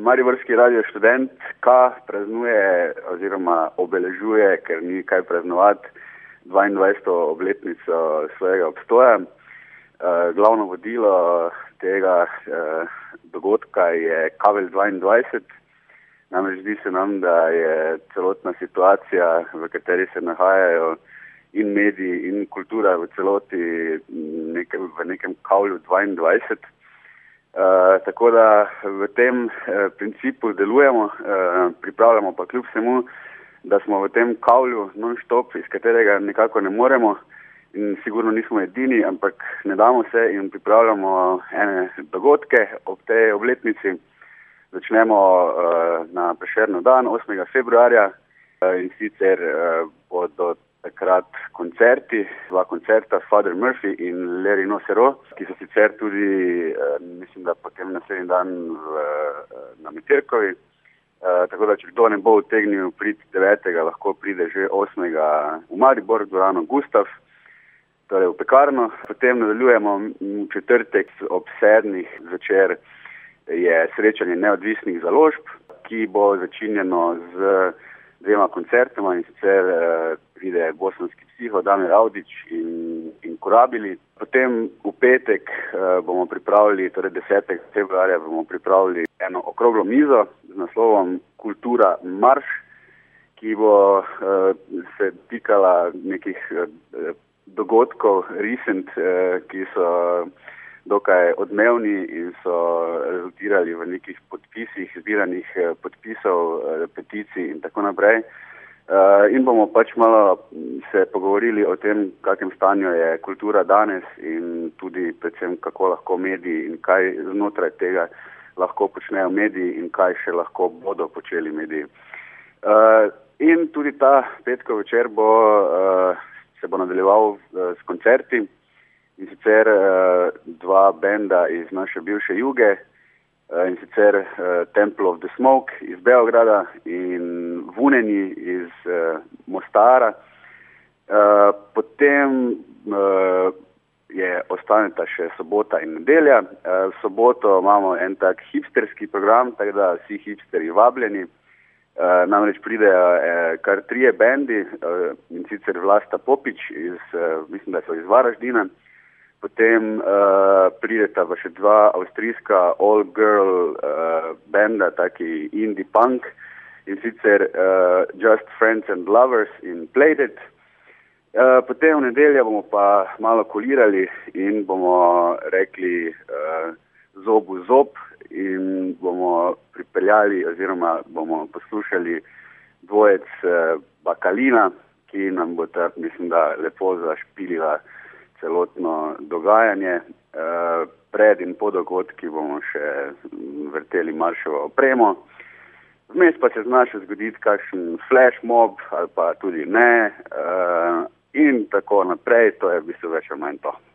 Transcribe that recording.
Mariborski radio študent praznuje oziroma obeležuje, ker ni kaj praznovati, 22. obletnico svojega obstoja. Glavno vodilo tega dogodka je Kavelj 22. Namreč zdi se nam, da je celotna situacija, v kateri se nahajajo in mediji in kultura v celoti v nekem kavlju 22. Tako da v tem principu delujemo, pripravljamo pa kljub vsemu, da smo v tem kavlju non-stop, iz katerega nekako ne moremo in sigurno nismo edini, ampak ne damo se in pripravljamo ene dogodke ob tej obletnici. Začnemo na Prešernov dan 8. februarja in sicer bodo takrat koncerti, 2 koncerta, Father Murphy in Larry Nocero, ki so sicer tudi, mislim, da potem naslednji dan na Metelkovi. Tako da, če kdo ne bo utegnil priti 9. lahko pride že 8. v Maribor, dvorano Gustav, torej v Pekarno. Potem nadaljujemo v četrtek ob 7. zvečer je srečanje neodvisnih založb, ki bo začinjeno z 2 koncertoma in sicer pride Bosanski psiho, Damir Avdić in Kurabili. Potem v petek bomo pripravili, torej 10. februarja bomo pripravili eno okroglo mizo z naslovom Kultura marš, ki bo se tikala nekih dogodkov recent, ki so dokaj odmevni in so rezultirali v nekih podpisih, zbiranih podpisov, peticij in tako naprej. In bomo pač malo se pogovorili o tem, v kakem stanju je kultura danes in tudi predvsem, kako lahko mediji in kaj znotraj tega lahko počnejo mediji in kaj še lahko bodo počeli mediji. In tudi ta petkov večer se bo nadaljeval s koncerti. In sicer 2 benda iz naše bivše Juge, in sicer Temple of the Smoke iz Beograda in Vuneni iz Mostara. Potem ostaneta še sobota in nedelja. V soboto imamo en tak hipsterski program, tako da vsi hipsteri vabljeni. Namreč pridejo kar 3 bendi, in sicer Vlasta Popič, mislim, da so iz Varaždina. Potem prideta pa še 2 avstrijska all-girl benda, taki indie punk, in sicer Just Friends and Lovers in Played It. Potem v nedeljo bomo pa malo kolirali in bomo rekli zobu zob in bomo pripeljali oziroma bomo poslušali dvojec Bakalina, ki nam bo mislim, da lepo zašpilila celotno dogajanje. Pred in po dogodki bomo še vrteli marševo opremo. Vmes pa se zna še zgoditi kakšen flash mob ali pa tudi ne in tako naprej. To je v bistvu več ali manj to.